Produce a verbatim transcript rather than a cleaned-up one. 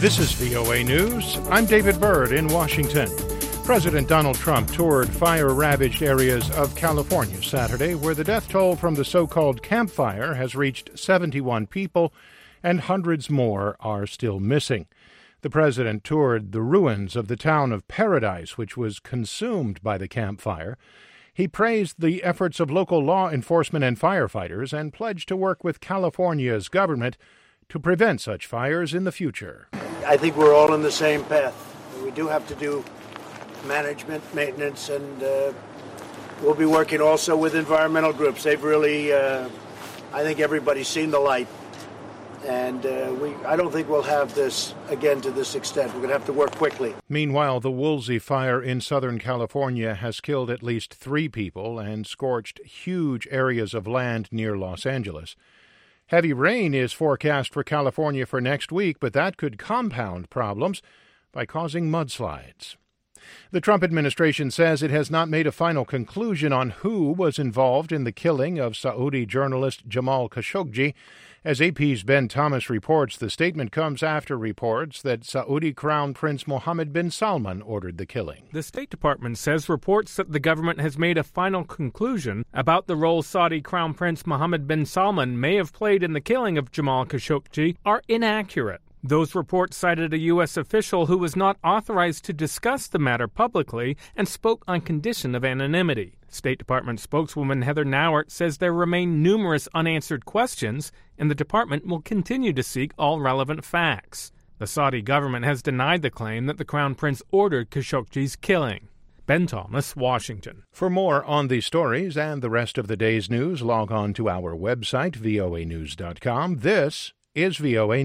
This is V O A News. I'm David Byrd in Washington. President Donald Trump toured fire-ravaged areas of California Saturday, where the death toll from the so-called Camp Fire has reached seventy-one people, and hundreds more are still missing. The president toured the ruins of the town of Paradise, which was consumed by the Camp Fire. He praised the efforts of local law enforcement and firefighters and pledged to work with California's government to prevent such fires in the future. I think we're all on the same path. We do have to do management, maintenance, and uh, we'll be working also with environmental groups. They've really, uh, I think everybody's seen the light. And uh, we, I don't think we'll have this again to this extent. We're going to have to work quickly. Meanwhile, the Woolsey Fire in Southern California has killed at least three people and scorched huge areas of land near Los Angeles. Heavy rain is forecast for California for next week, but that could compound problems by causing mudslides. The Trump administration says it has not made a final conclusion on who was involved in the killing of Saudi journalist Jamal Khashoggi. As A P's Ben Thomas reports, the statement comes after reports that Saudi Crown Prince Mohammed bin Salman ordered the killing. The State Department says reports that the government has made a final conclusion about the role Saudi Crown Prince Mohammed bin Salman may have played in the killing of Jamal Khashoggi are inaccurate. Those reports cited a U S official who was not authorized to discuss the matter publicly and spoke on condition of anonymity. State Department spokeswoman Heather Nauert says there remain numerous unanswered questions, and the department will continue to seek all relevant facts. The Saudi government has denied the claim that the Crown Prince ordered Khashoggi's killing. Ben Thomas, Washington. For more on these stories and the rest of the day's news, log on to our website, V O A news dot com. This is V O A